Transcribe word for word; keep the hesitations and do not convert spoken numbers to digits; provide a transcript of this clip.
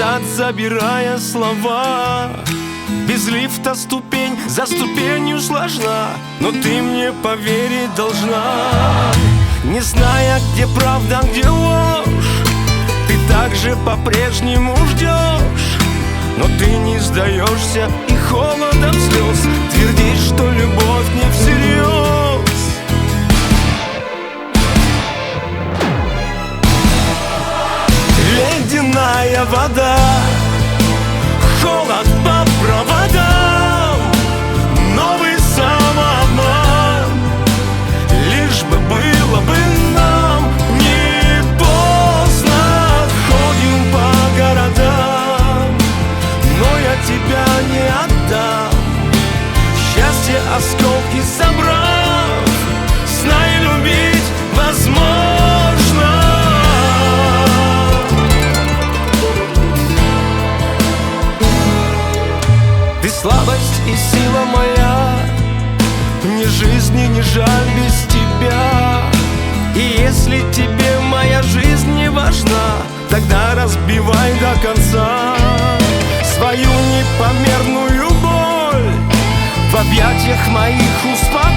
назад, забирая слова. Без лифта ступень за ступенью сложна, но ты мне поверить должна. Не зная, где правда, где ложь, ты также по-прежнему ждешь. Но ты не сдаешься и холодом слез твердишь, что любовь не всерьез. Ледяная вода, холод по проводам, новый самообман, лишь бы было бы нам. Не поздно, ходим по городам, но я тебя не отдам. Счастье осколки собрав, знай, любить возможно. Ты слабость и сила моя, ни жизни не жаль без тебя. И если тебе моя жизнь не важна, тогда разбивай до конца свою непомерную боль в объятиях моих успокоить.